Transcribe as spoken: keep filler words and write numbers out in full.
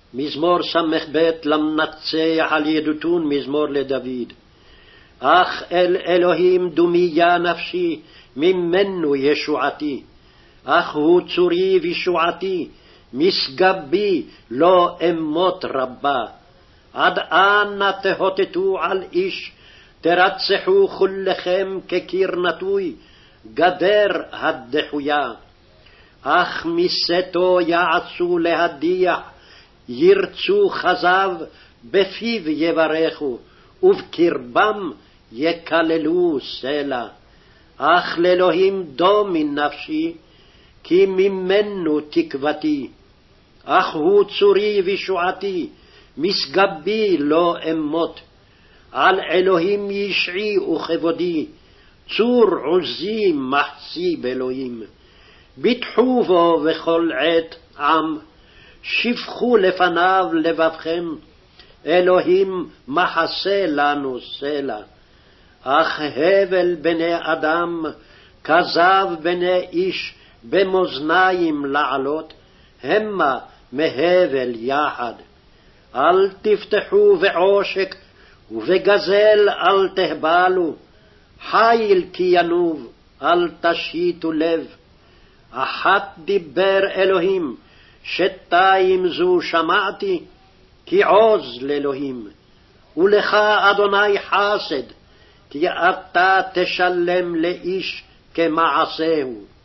מזמור ס"ב למנצח על ידותון, מזמור לדוד. אך אל אלוהים דומיה נפשי, ממנו ישועתי. אך הוא צורי וישועתי, משגבי לא אמות רבה. עד אנה תהותתו על איש, תרצחו כולכם כקיר נטוי, גדר הדחויה. אך מסתו יעצו להדיח, ירצו חזב, בפיו יברכו, ובקרבם יקללו סלע. אך לאלוהים דומי נפשי, כי ממנו תקוותי. אך הוא צורי וישועתי, משגבי לא אמות. על אלוהים ישעי וכבודי, צור עוזי מחסי באלוהים. ביטחו בו בכל עת עם, שפכו לפניו לבבכם, אלוהים מחסה לנו סלע. אך הבל בני אדם, כזב בני איש, במאזניים לעלות, המה מהבל יחד. אל תפתחו בעושק, ובגזל אל תהבלו, חיל כי ינוב, אל תשיתו לב. אחת דיבר אלוהים, שתיים זו שמעתי, כי עוז לאלוהים. ולך אדוני חסד, כי אתה תשלם לאיש כמעשהו.